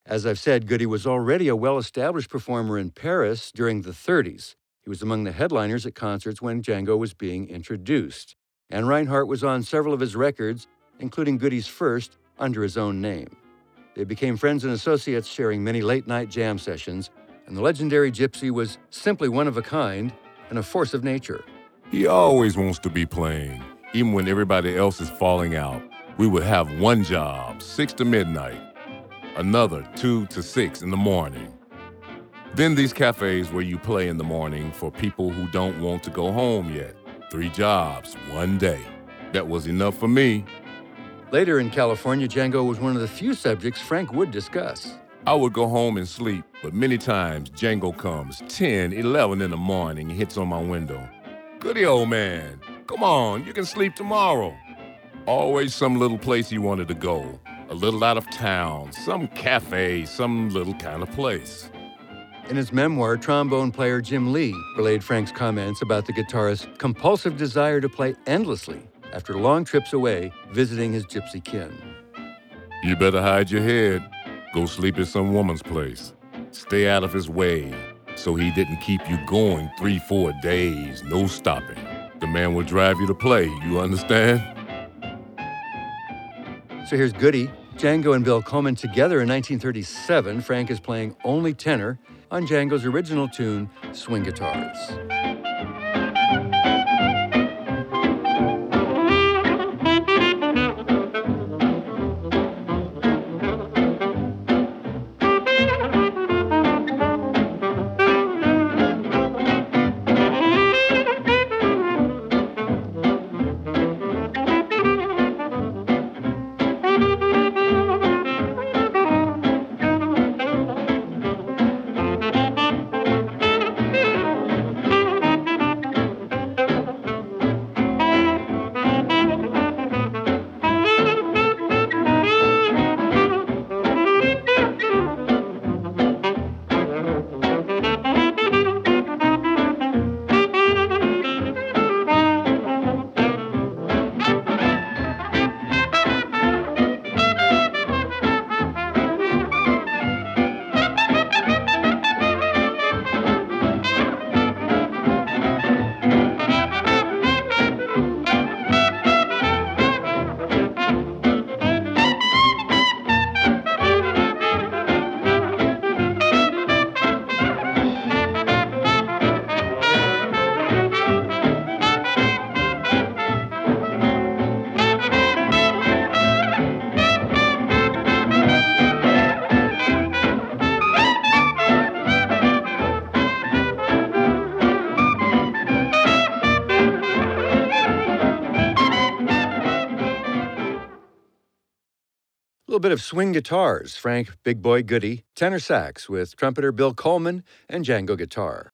As I've said, Goody was already a well-established performer in Paris during the 30s. He was among the headliners at concerts when Django was being introduced. And Reinhardt was on several of his records, including Goody's first, under his own name. They became friends and associates, sharing many late-night jam sessions, and the legendary Gypsy was simply one of a kind and a force of nature. He always wants to be playing, even when everybody else is falling out. We would have one job, 6 to midnight, another 2 to 6 in the morning. Then these cafes where you play in the morning for people who don't want to go home yet. 3 jobs, 1 day. That was enough for me. Later in California, Django was one of the few subjects Frank would discuss. I would go home and sleep, but many times Django comes 10, 11 in the morning and hits on my window. Goody old man, come on, you can sleep tomorrow. Always some little place he wanted to go, a little out of town, some cafe, some little kind of place. In his memoir, trombone player Jim Lee relayed Frank's comments about the guitarist's compulsive desire to play endlessly after long trips away visiting his gypsy kin. You better hide your head. Go sleep at some woman's place. Stay out of his way so he didn't keep you going 3-4 days, no stopping. The man will drive you to play, you understand? So here's Goody, Django and Bill Coleman together in 1937. Frank is playing only tenor on Django's original tune, Swing Guitars. A little bit of swing guitars, Frank Big Boy Goody, tenor sax with trumpeter Bill Coleman, and Django guitar.